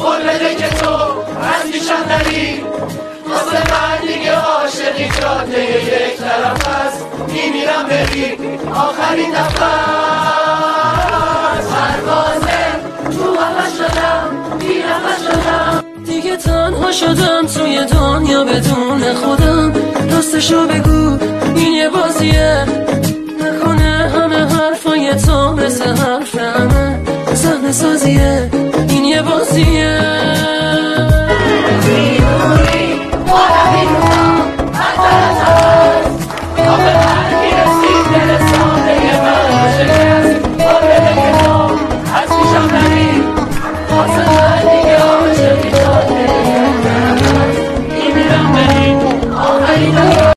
قول بده که تو از پیشم نری، واسه من دیگه عاشقی جاده یک طرف است، میمیرم بری آخرین نفس. پروازه تو هوا شدم، بی نفس شدم، دیگه تنها شدم توی دنیا بدون خودم. راستشو بگو این یه بازیه، نکنه همه حرفای تو مثل حرف همه صحنه سازیه، این یه بازیه. میمونی آدمی